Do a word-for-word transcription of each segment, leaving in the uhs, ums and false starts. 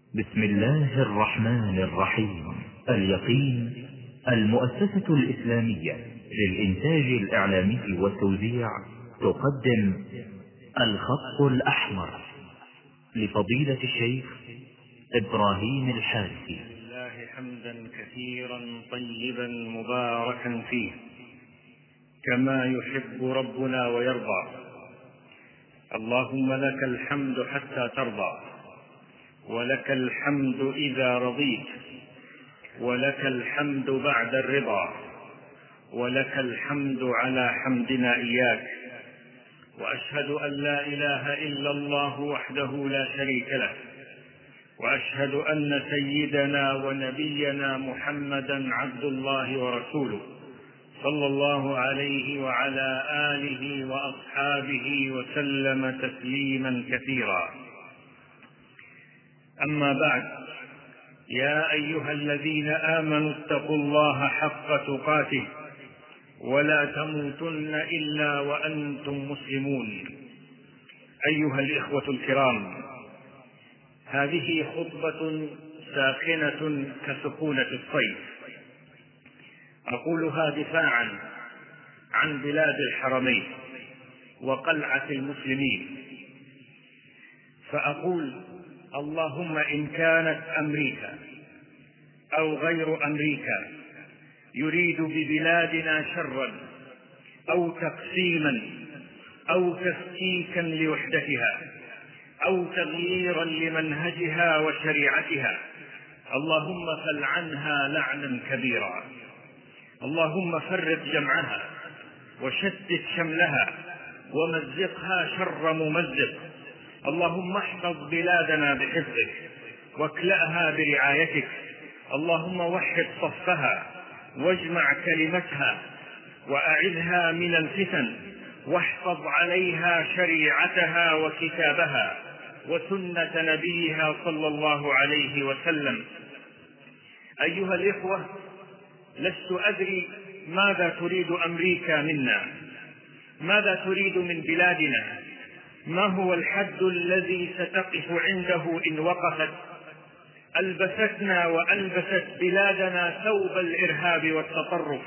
بسم الله الرحمن الرحيم. اليقين المؤسسة الإسلامية للإنتاج الإعلامي والتوزيع تقدم الخط الأحمر لفضيلة الشيخ إبراهيم الحارثي. لله حمدا كثيرا طيبا مباركا فيه كما يحب ربنا ويرضى. اللهم لك الحمد حتى ترضى، ولك الحمد إذا رضيت، ولك الحمد بعد الرضا، ولك الحمد على حمدنا إياك. وأشهد أن لا إله إلا الله وحده لا شريك له، وأشهد أن سيدنا ونبينا محمدا عبد الله ورسوله صلى الله عليه وعلى آله وأصحابه وسلم تسليما كثيرا. أما بعد، يا أيها الذين آمنوا اتقوا الله حق تقاته ولا تموتن إلا وأنتم مسلمون. أيها الإخوة الكرام، هذه خطبة ساخنة كسخونة الصيف، أقولها دفاعا عن بلاد الحرمين وقلعة المسلمين، فأقول: اللهم إن كانت أمريكا أو غير أمريكا يريد ببلادنا شرا أو تقسيما أو تفكيكا لوحدتها أو تغييرا لمنهجها وشريعتها، اللهم فلعنها لعنا كبيرا. اللهم فرق جمعها وشتت شملها ومزقها شر ممزق. اللهم احفظ بلادنا بحفظك واكلأها برعايتك. اللهم وحد صفها واجمع كلمتها وأعذها من الفتن، واحفظ عليها شريعتها وكتابها وسنة نبيها صلى الله عليه وسلم. أيها الإخوة، لست أدري ماذا تريد أمريكا منا، ماذا تريد من بلادنا، ما هو الحد الذي ستقف عنده إن وقفت؟ ألبستنا وألبست بلادنا ثوب الإرهاب والتطرف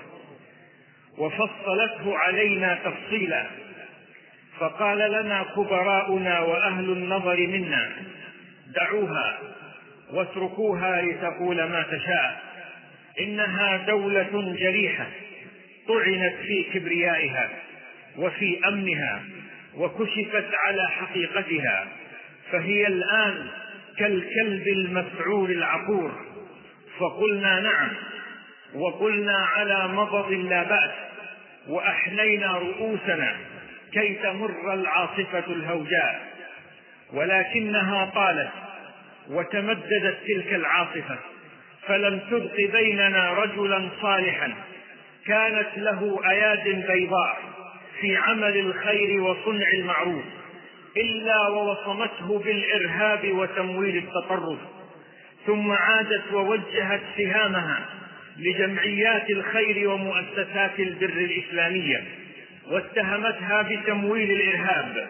وفصلته علينا تفصيلا، فقال لنا كبراؤنا وأهل النظر منا: دعوها واتركوها لتقول ما تشاء، إنها دولة جريحة طعنت في كبريائها وفي أمنها وكشفت على حقيقتها، فهي الآن كالكلب المسعور العقور. فقلنا نعم، وقلنا على مضض لا بأس، وأحنينا رؤوسنا كي تمر العاصفة الهوجاء، ولكنها طالت وتمددت تلك العاصفة، فلم تبق بيننا رجلا صالحا كانت له أياد بيضاء في عمل الخير وصنع المعروف إلا ووصمته بالإرهاب وتمويل التطرف، ثم عادت ووجهت سهامها لجمعيات الخير ومؤسسات البر الإسلامية واتهمتها بتمويل الإرهاب،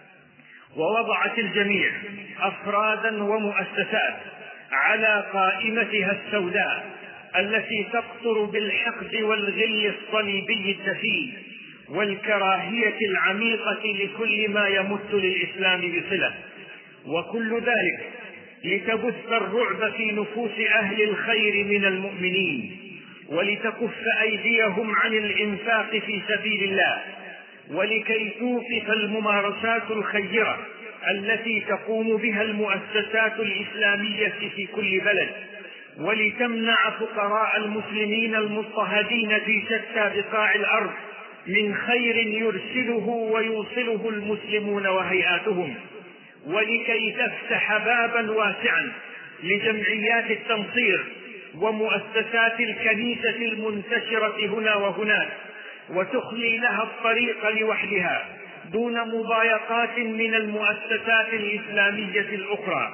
ووضعت الجميع أفرادا ومؤسسات على قائمتها السوداء التي تقطر بالحقد والغل الصليبي الدفين والكراهية العميقة لكل ما يمت للإسلام بصلة، وكل ذلك لتبث الرعب في نفوس أهل الخير من المؤمنين، ولتكف أيديهم عن الإنفاق في سبيل الله، ولكي توقف الممارسات الخيرة التي تقوم بها المؤسسات الإسلامية في كل بلد، ولتمنع فقراء المسلمين المضطهدين في شتى بقاع الأرض من خير يرسله ويوصله المسلمون وهيئاتهم، ولكي تفتح بابا واسعا لجمعيات التنصير ومؤسسات الكنيسة المنتشرة هنا وهناك، وتخلي لها الطريق لوحدها دون مضايقات من المؤسسات الإسلامية الأخرى.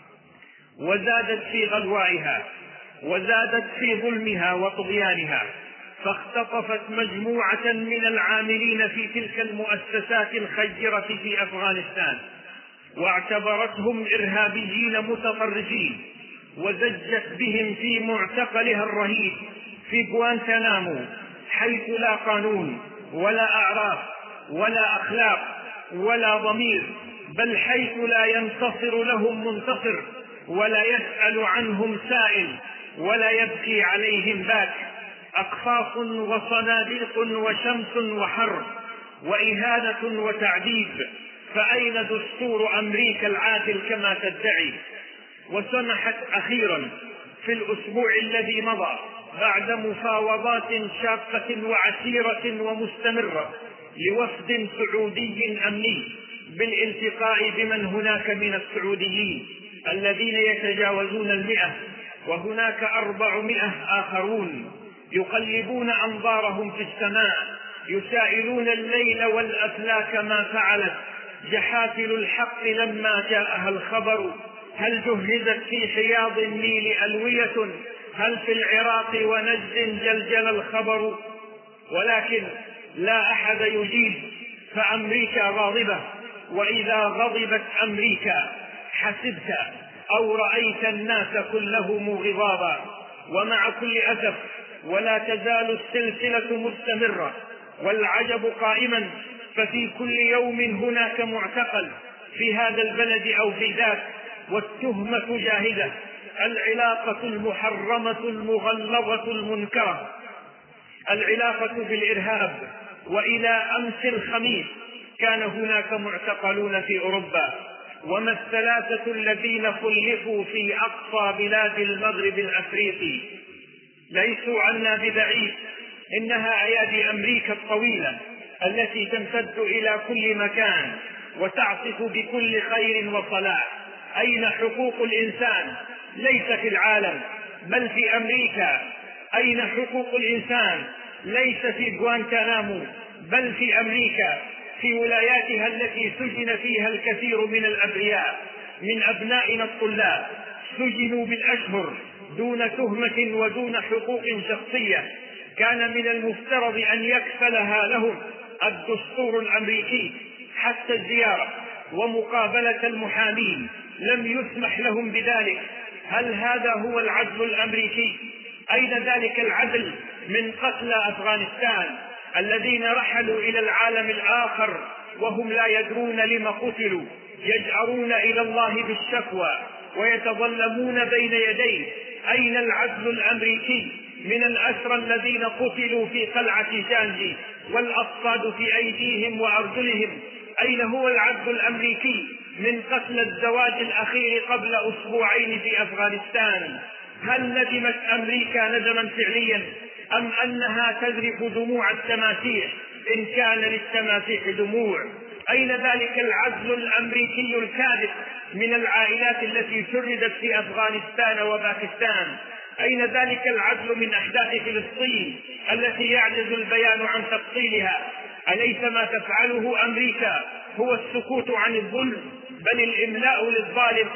وزادت في غلوائها وزادت في ظلمها وطغيانها، فاختطفت مجموعة من العاملين في تلك المؤسسات الخيرة في أفغانستان واعتبرتهم إرهابيين متطرفين، وزجت بهم في معتقلها الرهيب في غوانتنامو، حيث لا قانون ولا أعراف ولا أخلاق ولا ضمير، بل حيث لا ينتصر لهم منتصر ولا يسأل عنهم سائل ولا يبكي عليهم باك. أقفاص وصناديق وشمس وحر وإهانة وتعذيب، فأين دستور أمريكا العادل كما تدعي؟ وسمحت أخيرا في الأسبوع الذي مضى بعد مفاوضات شاقة وعسيرة ومستمرة لوفد سعودي أمني بالالتقاء بمن هناك من السعوديين الذين يتجاوزون المئة، وهناك أربعمائة آخرون يقلبون أنظارهم في السماء يسائلون الليل والأفلاك ما فعلت جحافل الحق لما جاءها الخبر. هل جهزت في حياض النيل ألوية؟ هل في العراق ونجد جلجل الخبر؟ ولكن لا أحد يجيب، فأمريكا غاضبة، وإذا غضبت أمريكا حسبت أو رأيت الناس كلهم غضابا. ومع كل أسف ولا تزال السلسلة مستمرة والعجب قائما، ففي كل يوم هناك معتقل في هذا البلد أو في ذاك، والتهمة جاهزة، العلاقة المحرمة المغلظة المنكرة، العلاقة بالإرهاب. وإلى أمس الخميس كان هناك معتقلون في أوروبا، وما الثلاثة الذين خلفوا في أقصى بلاد المغرب الأفريقي ليسوا عنا ببعيد، إنها أيادي أمريكا الطويلة التي تمتد إلى كل مكان وتعصف بكل خير وصلاح. أين حقوق الإنسان؟ ليس في العالم بل في أمريكا. أين حقوق الإنسان؟ ليس في غوانتنامو بل في أمريكا، في ولاياتها التي سجن فيها الكثير من الأبرياء من أبنائنا الطلاب، سجنوا بالأشهر دون تهمة ودون حقوق شخصية كان من المفترض أن يكفلها لهم الدستور الأمريكي. حتى الزيارة ومقابلة المحامين لم يسمح لهم بذلك. هل هذا هو العدل الأمريكي؟ أين ذلك العدل من قتلى أفغانستان الذين رحلوا إلى العالم الآخر وهم لا يدرون لما قتلوا، يجأرون إلى الله بالشكوى ويتظلمون بين يديه؟ أين العدل الأمريكي من الأسرى الذين قتلوا في قلعة جانجي والأصفاد في أيديهم وأرجلهم؟ أين هو العدل الأمريكي من قتل الزواج الأخير قبل أسبوعين في أفغانستان؟ هل ندمت أمريكا ندما فعليا أم أنها تذرف دموع التماسيح إن كان للتماسيح دموع؟ أين ذلك العدل الأمريكي الكاذب من العائلات التي شردت في أفغانستان وباكستان؟ أين ذلك العدل من أحداث فلسطين التي يعجز البيان عن تفصيلها؟ أليس ما تفعله أمريكا هو السكوت عن الظلم بل الإملاء للظالم؟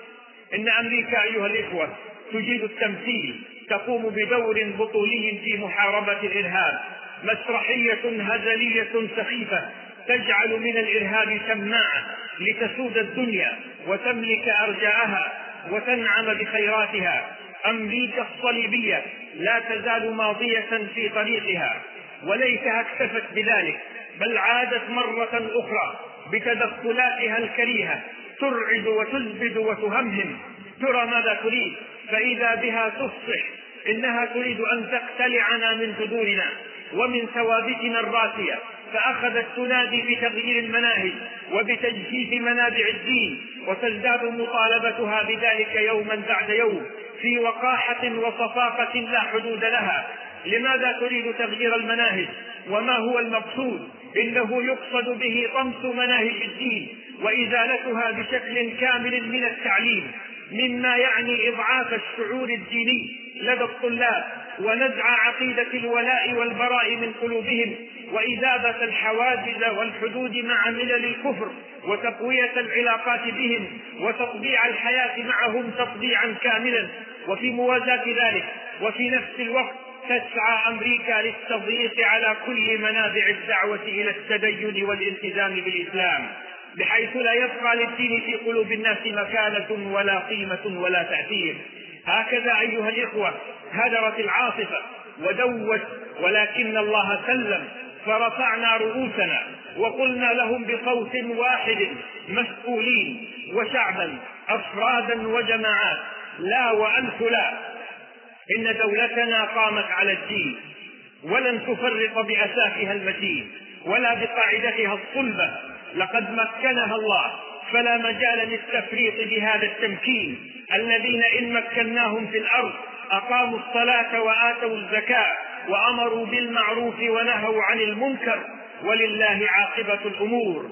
إن أمريكا أيها الإخوة تجيد التمثيل، تقوم بدور بطولي في محاربة الإرهاب، مسرحية هزلية سخيفة تجعل من الإرهاب شماعة لتسود الدنيا وتملك أرجاءها وتنعم بخيراتها. أمريكا الصليبية لا تزال ماضية في طريقها، وليتها اكتفت بذلك بل عادت مرة أخرى بتدخلاتها الكريهة ترعد وتزبد وتهمهم. ترى ماذا تريد؟ فإذا بها تفصح إنها تريد أن تقتلعنا من جذورنا ومن ثوابتنا الراسية، فأخذت تنادي بتغيير المناهج وبتجفيف منابع الدين، وتزداد مطالبتها بذلك يوما بعد يوم في وقاحة وصفاقة لا حدود لها. لماذا تريد تغيير المناهج وما هو المقصود؟ إنه يقصد به طمس مناهج الدين وإزالتها بشكل كامل من التعليم، مما يعني إضعاف الشعور الديني لدى الطلاب ونزع عقيدة الولاء والبراء من قلوبهم، وإذابة الحواجز والحدود مع ملل الكفر، وتقوية العلاقات بهم وتطبيع الحياة معهم تطبيعا كاملا. وفي موازاة ذلك وفي نفس الوقت تسعى أمريكا للتضييق على كل منابع الدعوة إلى التدين والالتزام بالإسلام. بحيث لا يبقى للدين في قلوب الناس مكانة ولا قيمة ولا تأثير. هكذا أيها الإخوة هدرت العاصفة ودوت، ولكن الله سلم، فرفعنا رؤوسنا وقلنا لهم بصوت واحد مسؤولين وشعبا أفرادا وجماعات: لا وألف لا، إن دولتنا قامت على الدين ولن تفرط بأساسها المتين ولا بقاعدتها الصلبة، لقد مكنها الله فلا مجال للتفريط بهذا التمكين. الذين إن مكناهم في الأرض أقاموا الصلاة وآتوا الزكاة وأمروا بالمعروف ونهوا عن المنكر، ولله عاقبة الأمور.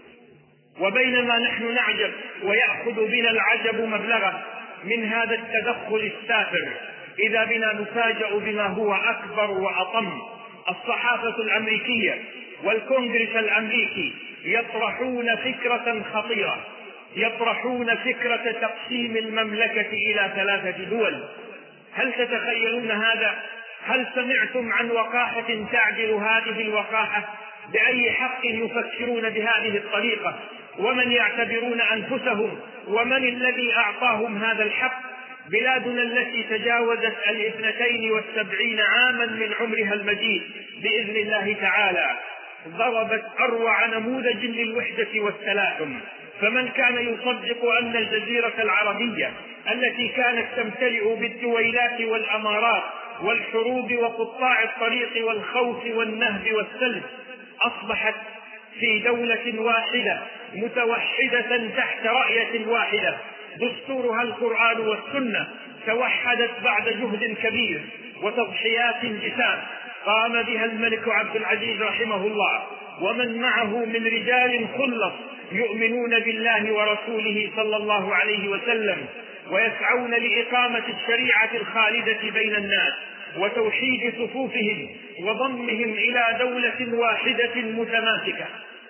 وبينما نحن نعجب ويأخذ بنا العجب مبلغه من هذا التدخل السافر، إذا بنا نفاجأ بما هو أكبر وأطم. الصحافة الأمريكية والكونغرس الأمريكي يطرحون فكرة خطيرة، يطرحون فكرة تقسيم المملكة إلى ثلاثة دول. هل تتخيلون هذا؟ هل سمعتم عن وقاحة تعدل هذه الوقاحة؟ بأي حق يفكرون بهذه الطريقة؟ ومن يعتبرون أنفسهم؟ ومن الذي أعطاهم هذا الحق؟ بلادنا التي تجاوزت الاثنتين والسبعين عاما من عمرها المجيد بإذن الله تعالى ضربت أروع نموذج للوحدة والتلاحم. فمن كان يصدق أن الجزيرة العربية التي كانت تمتلئ بالدويلات والأمارات والحروب وقطاع الطريق والخوف والنهب والسلب أصبحت في دولة واحدة متوحدة تحت راية واحدة دستورها القرآن والسنة، توحدت بعد جهد كبير وتضحيات جسام قام بها الملك عبد العزيز رحمه الله ومن معه من رجال خلص يؤمنون بالله ورسوله صلى الله عليه وسلم، ويسعون لإقامة الشريعة الخالدة بين الناس وتوحيد صفوفهم وضمهم إلى دولة واحدة متماسكة.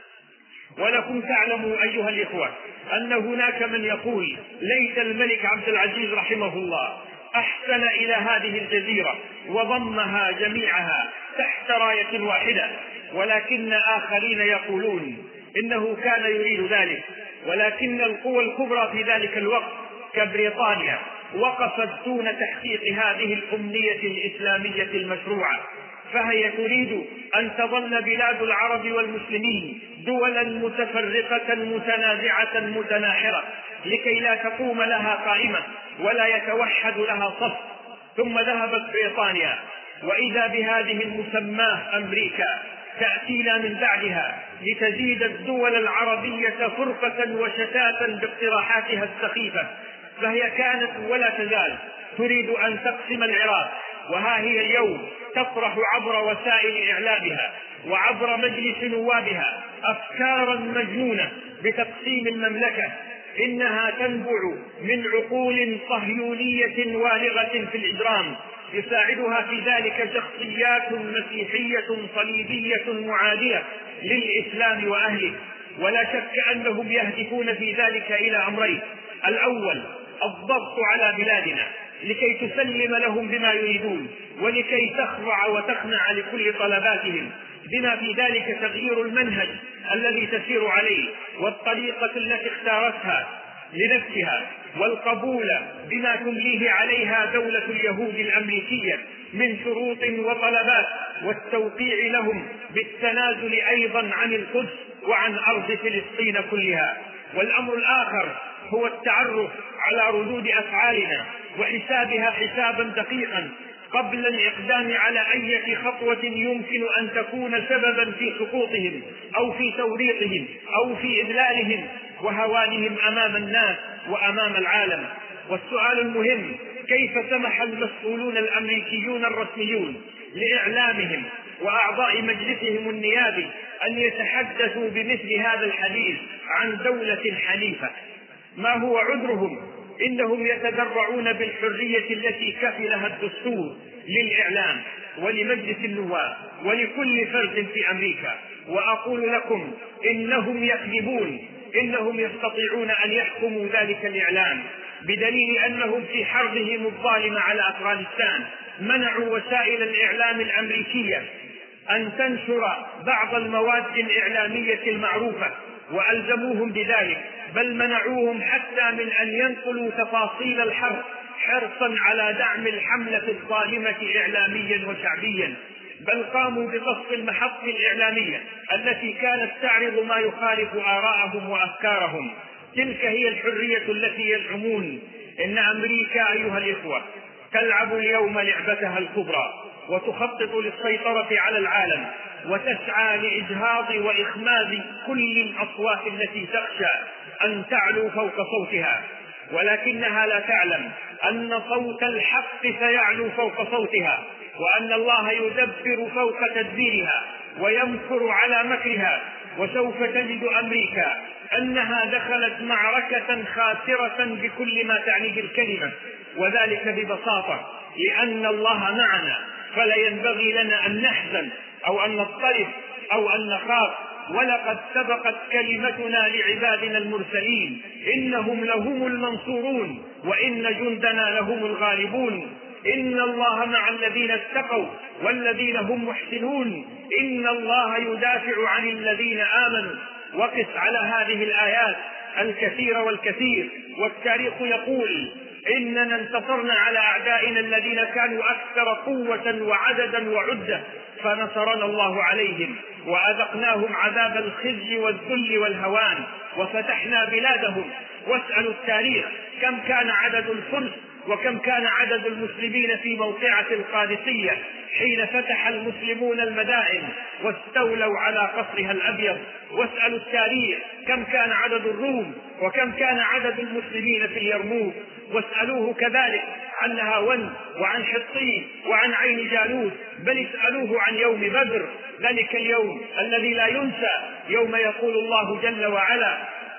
ولكم تعلموا أيها الإخوة أن هناك من يقول: ليت الملك عبد العزيز رحمه الله أحسن إلى هذه الجزيرة وضمها جميعها تحت راية واحدة. ولكن آخرين يقولون إنه كان يريد ذلك، ولكن القوى الكبرى في ذلك الوقت كبريطانيا وقفت دون تحقيق هذه الأمنية الإسلامية المشروعة، فهي تريد أن تظل بلاد العرب والمسلمين دولا متفرقة متنازعة متناحرة لكي لا تقوم لها قائمة ولا يتوحد لها صف. ثم ذهبت بريطانيا وإذا بهذه المسماة أمريكا تأتينا من بعدها لتزيد الدول العربية فرقة وشتاتا باقتراحاتها السخيفة. فهي كانت ولا تزال تريد أن تقسم العراق، وها هي اليوم تطرح عبر وسائل إعلامها وعبر مجلس نوابها أفكارا مجنونة بتقسيم المملكة، إنها تنبع من عقول صهيونية والغة في الإجرام يساعدها في ذلك شخصيات مسيحية صليبية معادية للإسلام وأهله. ولا شك أنهم يهدفون في ذلك إلى أمرين: الأول الضغط على بلادنا لكي تسلم لهم بما يريدون ولكي تخضع وتخنع لكل طلباتهم، بما في ذلك تغيير المنهج الذي تسير عليه والطريقة التي اختارتها لنفسها، والقبول بما تمليه عليها دولة اليهود الأمريكية من شروط وطلبات، والتوقيع لهم بالتنازل أيضا عن القدس وعن أرض فلسطين كلها. والأمر الآخر هو التعرف على ردود أفعالنا وحسابها حسابا دقيقا قبل الإقدام على أي خطوة يمكن أن تكون سببا في سقوطهم أو في توريطهم أو في إذلالهم وهوانهم أمام الناس وأمام العالم. والسؤال المهم: كيف سمح المسؤولون الأمريكيون الرسميون لإعلامهم وأعضاء مجلسهم النيابي أن يتحدثوا بمثل هذا الحديث عن دولة حنيفة؟ ما هو عذرهم؟ إنهم يتذرعون بالحرية التي كفلها الدستور للإعلام ولمجلس النواب ولكل فرد في أمريكا. وأقول لكم إنهم يكذبون، إنهم يستطيعون أن يحكموا ذلك الإعلام، بدليل أنهم في حربهم الظالمة على أفغانستان منعوا وسائل الإعلام الأمريكية أن تنشر بعض المواد الإعلامية المعروفة وألزموهم بذلك، بل منعوهم حتى من أن ينقلوا تفاصيل الحرب حرصا على دعم الحملة الظالمة إعلاميا وشعبيا، بل قاموا بقصف المحطة الإعلامية التي كانت تعرض ما يخالف آراءهم وأفكارهم. تلك هي الحرية التي يزعمون. إن أمريكا أيها الإخوة تلعب اليوم لعبتها الكبرى، وتخطط للسيطرة على العالم، وتسعى لإجهاض وإخماد كل الأصوات التي تخشى أن تعلو فوق صوتها، ولكنها لا تعلم أن صوت الحق سيعلو فوق صوتها، وأن الله يدبر فوق تدبيرها ويمكر على مكرها. وسوف تجد أمريكا أنها دخلت معركة خاسرة بكل ما تعنيه الكلمة، وذلك ببساطة لأن الله معنا، فلا ينبغي لنا أن نحزن أو أن نضطرب أو أن نخاف. ولقد سبقت كلمتنا لعبادنا المرسلين إنهم لهم المنصورون وإن جندنا لهم الغالبون. إن الله مع الذين اتقوا والذين هم محسنون، إن الله يدافع عن الذين آمنوا. وقس على هذه الآيات الكثير والكثير، والتاريخ يقول إننا انتصرنا على أعدائنا الذين كانوا أكثر قوة وعددا وعدة، فنصرنا الله عليهم وأذقناهم عذاب الخزي والذل والهوان، وفتحنا بلادهم. واسألوا التاريخ كم كان عدد الفرس وكم كان عدد المسلمين في موقعة القادسية حين فتح المسلمون المدائن واستولوا على قصرها الأبيض. واسألوا التاريخ كم كان عدد الروم وكم كان عدد المسلمين في اليرموك. واسألوه كذلك عن نهاون وعن حطين وعن عين جالوت، بل اسألوه عن يوم بدر، ذلك اليوم الذي لا ينسى، يوم يقول الله جل وعلا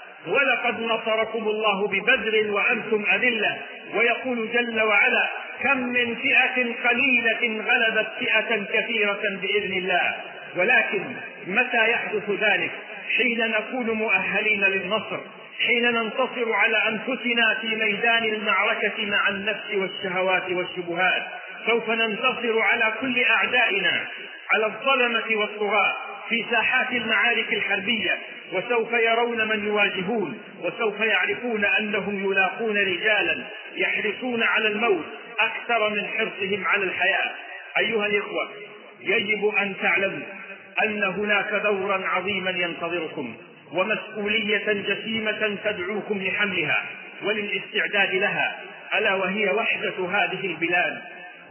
ولقد نصركم الله ببدر وأنتم أذلة، ويقول جل وعلا كم من فئة قليلة غلبت فئة كثيرة بإذن الله. ولكن متى يحدث ذلك؟ حين نكون مؤهلين للنصر، حين ننتصر على أنفسنا في ميدان المعركة مع النفس والشهوات والشبهات. سوف ننتصر على كل أعدائنا، على الظلمة والطغاة في ساحات المعارك الحربية، وسوف يرون من يواجهون، وسوف يعرفون أنهم يلاقون رجالا يحرصون على الموت أكثر من حرصهم على الحياة. أيها الإخوة، يجب أن تعلموا أن هناك دورا عظيما ينتظركم، ومسؤولية جسيمة تدعوكم لحملها وللاستعداد لها، ألا وهي وحدة هذه البلاد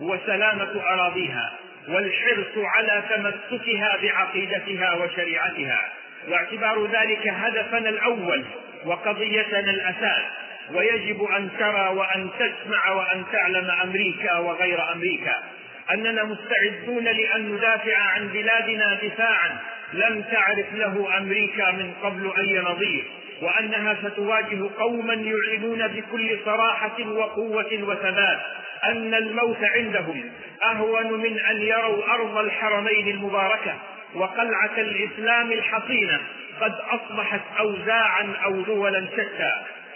وسلامة أراضيها، والحرص على تمسكها بعقيدتها وشريعتها، واعتبار ذلك هدفنا الأول وقضيتنا الأساس. ويجب أن ترى وأن تسمع وأن تعلم أمريكا وغير أمريكا أننا مستعدون لأن ندافع عن بلادنا دفاعا لم تعرف له أمريكا من قبل أي نظير، وأنها ستواجه قوما يعلنون بكل صراحة وقوة وثبات أن الموت عندهم أهون من أن يروا أرض الحرمين المباركة وقلعة الإسلام الحصينة قد أصبحت أوزاعا أو دولا شتى.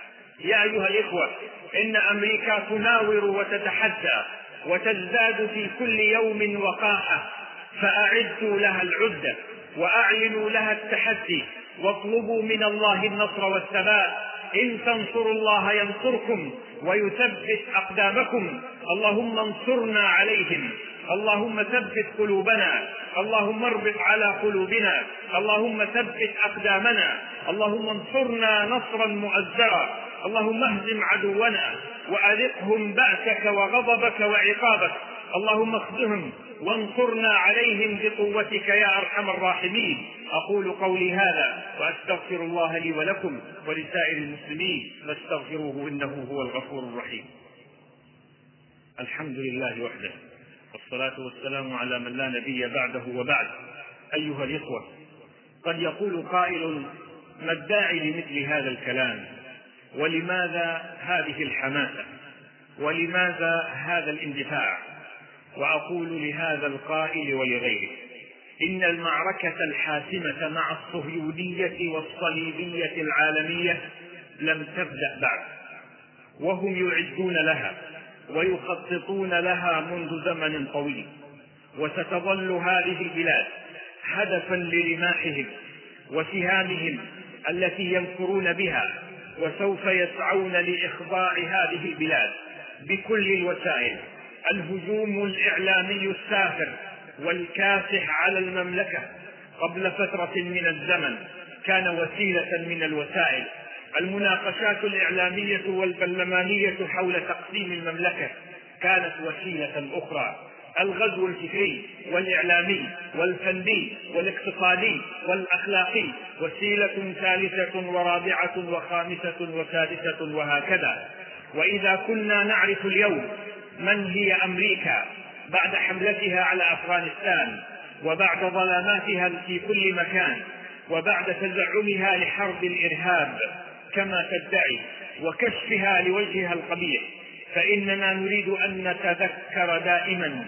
يا أيها الإخوة، إن أمريكا تناور وتتحدى وتزداد في كل يوم وقاحة، فأعدوا لها العدة وأعلنوا لها التحدي، واطلبوا من الله النصر والثبات. إن تنصروا الله ينصركم ويثبت أقدامكم. اللهم انصرنا عليهم، اللهم ثبت قلوبنا، اللهم اربط على قلوبنا، اللهم ثبت أقدامنا، اللهم انصرنا نصرا مؤزرا، اللهم اهزم عدونا وأذقهم بأسك وغضبك وعقابك، اللهم اخذهم وانصرنا عليهم بقوتك يا أرحم الراحمين. أقول قولي هذا وأستغفر الله لي ولكم ولسائر المسلمين فاستغفروه إنه هو الغفور الرحيم. الحمد لله وحده، والصلاة والسلام على من لا نبي بعده وبعد. أيها الإخوة، قد يقول قائل: ما الداعي لمثل هذا الكلام؟ ولماذا هذه الحماسة؟ ولماذا هذا الاندفاع؟ وأقول لهذا القائل ولغيره: إن المعركة الحاسمة مع الصهيونية والصليبية العالمية لم تبدأ بعد، وهم يعدون لها ويخططون لها منذ زمن طويل، وستظل هذه البلاد هدفا لرماحهم وسهامهم التي يمكرون بها، وسوف يسعون لإخضاع هذه البلاد بكل الوسائل. الهجوم الإعلامي السافر والكاسح على المملكة قبل فترة من الزمن كان وسيلة من الوسائل. المناقشات الإعلامية والبرلمانية حول تقسيم المملكة كانت وسيلة أخرى. الغزو الفكري والإعلامي والفني والاقتصادي والأخلاقي وسيلة ثالثة ورابعة وخامسة وسادسة وهكذا. وإذا كنا نعرف اليوم من هي أمريكا بعد حملتها على أفغانستان وبعد ظلاماتها في كل مكان وبعد تزعمها لحرب الإرهاب كما تدعي وكشفها لوجهها القبيح، فإننا نريد أن نتذكر دائما،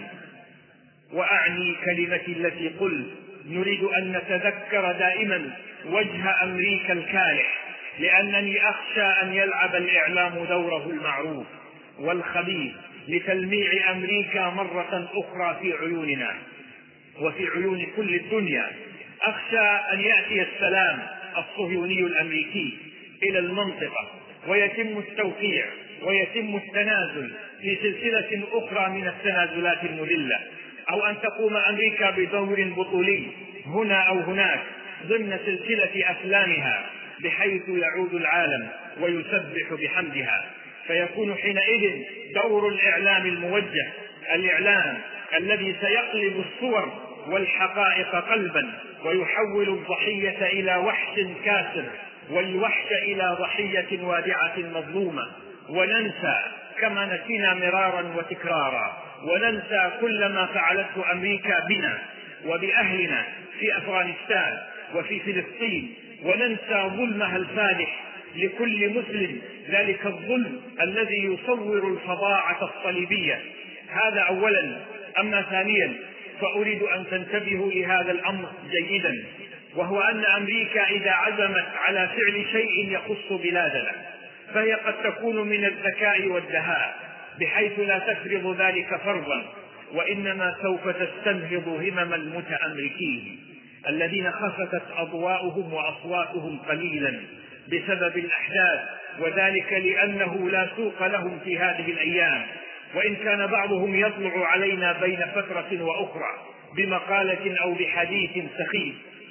وأعني كلمتي التي قلت، نريد أن نتذكر دائما وجه أمريكا الكالح، لأنني أخشى أن يلعب الإعلام دوره المعروف والخبيث لتلميع أمريكا مرة أخرى في عيوننا وفي عيون كل الدنيا. أخشى أن يأتي السلام الصهيوني الأمريكي إلى المنطقة ويتم التوقيع ويتم التنازل في سلسلة أخرى من التنازلات المذلة، أو أن تقوم أمريكا بدور بطولي هنا أو هناك ضمن سلسلة أفلامها بحيث يعود العالم ويسبح بحمدها، فيكون حينئذ دور الإعلام الموجه، الإعلام الذي سيقلب الصور والحقائق قلبا ويحول الضحية إلى وحش كاسر والوحش إلى ضحية وادعة مظلومة. وننسى كما نسينا مرارا وتكرارا، وننسى كل ما فعلته أمريكا بنا وبأهلنا في أفغانستان وفي فلسطين، وننسى ظلمها الفادح لكل مسلم، ذلك الظلم الذي يصور الفظاعة الصليبية. هذا أولا. أما ثانيا فأريد أن تنتبهوا لهذا الأمر جيدا، وهو أن أمريكا إذا عزمت على فعل شيء يخص بلادنا فهي قد تكون من الذكاء والدهاء بحيث لا تفرض ذلك فرضا، وإنما سوف تستنهض همم المتأمريكين الذين خفتت أضواؤهم وأصواتهم قليلا بسبب الأحداث، وذلك لأنه لا سوق لهم في هذه الأيام. وإن كان بعضهم يطلع علينا بين فترة وأخرى بمقالة أو بحديث سخيف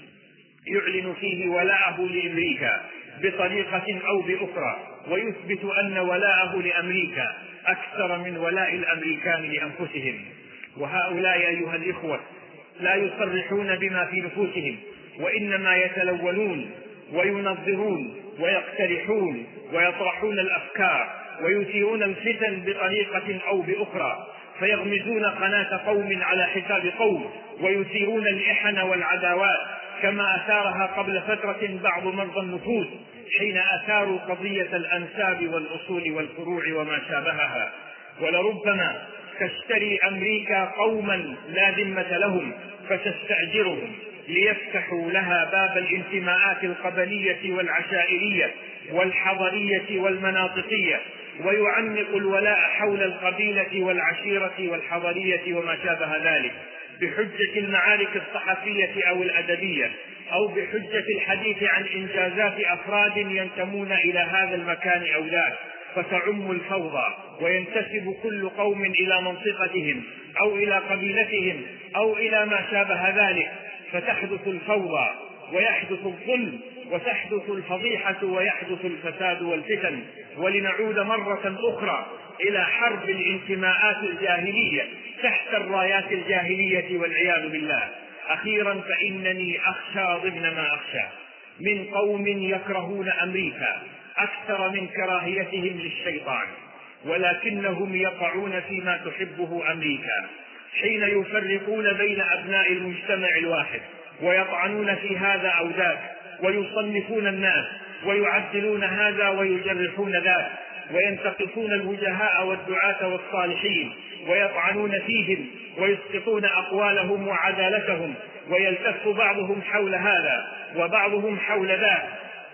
يعلن فيه ولاءه لأمريكا بطريقة أو بأخرى، ويثبت أن ولاءه لأمريكا أكثر من ولاء الأمريكان لأنفسهم. وهؤلاء أيها الإخوة لا يصرحون بما في نفوسهم، وإنما يتلونون وينظرون ويقترحون ويطرحون الأفكار ويثيرون الفتن بطريقة أو بأخرى، فيغمزون قناة قوم على حساب قوم ويثيرون الإحن والعداوات كما أثارها قبل فترة بعض مرضى النفوس حين أثاروا قضية الأنساب والأصول والفروع وما شابهها. ولربما تشتري أمريكا قوما لا ذمة لهم فتستأجرهم ليفتحوا لها باب الانتماءات القبلية والعشائرية والحضرية والمناطقية، ويعمق الولاء حول القبيلة والعشيرة والحضرية وما شابه ذلك بحجة المعارك الصحفية أو الأدبية، أو بحجة الحديث عن إنجازات أفراد ينتمون إلى هذا المكان أو ذاك، فتعم الفوضى وينتسب كل قوم إلى منطقتهم أو إلى قبيلتهم أو إلى ما شابه ذلك، فتحدث الفوضى ويحدث الظلم وتحدث الفضيحة ويحدث الفساد والفتن، ولنعود مرة أخرى إلى حرب الانتماءات الجاهلية تحت الرايات الجاهلية والعياذ بالله. أخيرا فإنني أخشى ضمن ما أخشى من قوم يكرهون أمريكا أكثر من كراهيتهم للشيطان، ولكنهم يقعون فيما تحبه أمريكا حين يفرقون بين أبناء المجتمع الواحد ويطعنون في هذا أو ذاك ويصنفون الناس ويعدلون هذا ويجرحون ذاك وينتقصون الوجهاء والدعاة والصالحين ويطعنون فيهم ويسقطون أقوالهم وعدالتهم، ويلتف بعضهم حول هذا وبعضهم حول ذاك،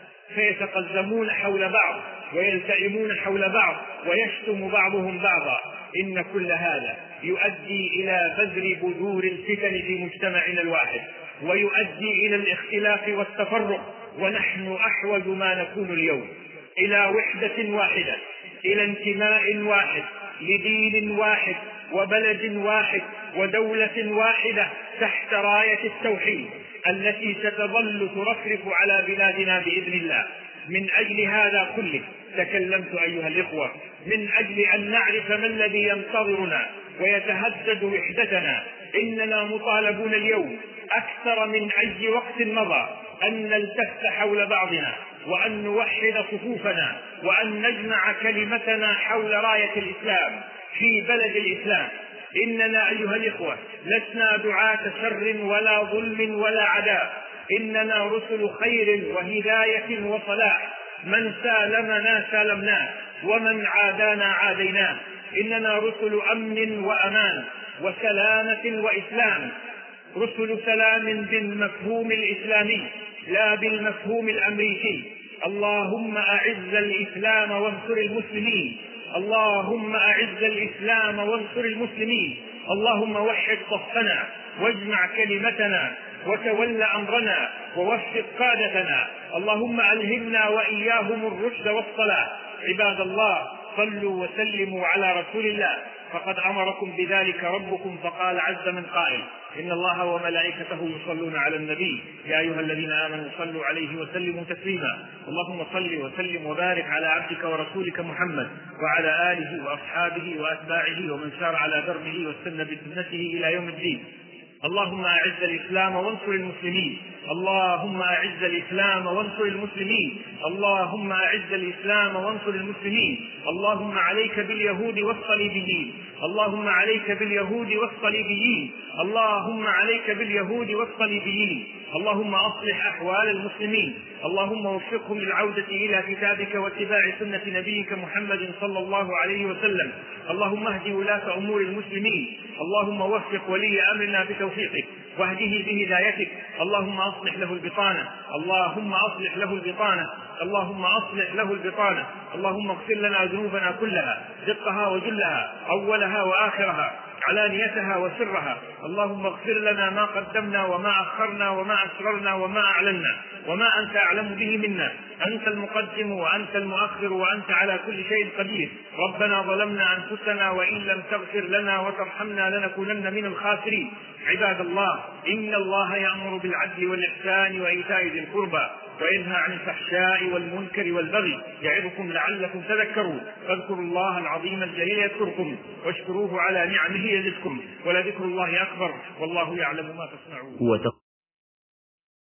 فيتقزمون حول بعض ويلتئمون حول بعض ويشتم بعضهم بعضا. إن كل هذا يؤدي إلى بذر بذور الفتن في مجتمعنا الواحد، ويؤدي إلى الاختلاف والتفرق ونحن أحوج ما نكون اليوم إلى وحدة واحدة، إلى انتماء واحد، لدين واحد، وبلد واحد، ودولة واحدة تحت راية التوحيد التي ستظل ترفرف على بلادنا بإذن الله. من أجل هذا كله تكلمت أيها الإخوة، من أجل أن نعرف ما الذي ينتظرنا ويتهدد وحدتنا. إننا مطالبون اليوم أكثر من أي وقت مضى أن نلتف حول بعضنا، وأن نوحد صفوفنا، وأن نجمع كلمتنا حول راية الإسلام في بلد الإسلام. إننا أيها الإخوة لسنا دعاة شر ولا ظلم ولا عداء، إننا رسل خير وهداية وصلاح. من سالمنا سالمناه، ومن عادانا عاديناه. إننا رسل أمن وأمان وسلامة وإسلام، رسل سلام بالمفهوم الإسلامي لا بالمفهوم الأمريكي. اللهم أعز الإسلام وانصر المسلمين، اللهم أعز الإسلام وانصر المسلمين. اللهم وحد صفنا واجمع كلمتنا وتول أمرنا ووفق قادتنا. اللهم ألهمنا وإياهم الرشد والصلاح. عباد الله، صلوا وسلموا على رسول الله، فقد أمركم بذلك ربكم، فقال عز من قائل: إن الله وملائكته يصلون على النبي يا أيها الذين آمنوا صلوا عليه وسلموا تسليما. اللهم صل وسلم وبارك على عبدك ورسولك محمد وعلى آله وأصحابه وأتباعه ومن سار على دربه واستنى بسنته إلى يوم الدين. اللهم أعز الإسلام وانصر المسلمين، اللهم أعز الإسلام وانصر المسلمين، اللهم أعز الإسلام وانصر المسلمين. اللهم عليك باليهود والصليبيين، اللهم عليك باليهود والصليبيين، اللهم عليك باليهود والصليبيين. اللهم أصلح أحوال المسلمين، اللهم وفقهم للعودة إلى كتابك واتباع سنة نبيك محمد صلى الله عليه وسلم. اللهم اهد ولاة أمور المسلمين، اللهم وفق ولي أمرنا بتوفيقك واهده بهدايتك. اللهم أصلح له البطانة، اللهم أصلح له البطانة، اللهم أصلح له البطانة. اللهم اغفر لنا ذنوبنا كلها، دقها وجلها، أولها وآخرها، علانيتها وسرها. اللهم اغفر لنا ما قدمنا وما أخرنا وما أسررنا وما أعلنا وما أنت أعلم به منا. أنت المقدم وأنت المؤخر وأنت على كل شيء قدير. ربنا ظلمنا أنفسنا وإن لم تغفر لنا وترحمنا لنكونن من الخاسرين. عباد الله، إن الله يأمر بالعدل والإحسان وإيتاء ذي القربى وينهى عن الفحشاء والمنكر والبغي يعظكم لعلكم تذكرون. فاذكروا الله العظيم الجليل يذكركم واشكروه على نعمه يزدكم، ولذكر الله أكبر والله يعلم ما تصنعون.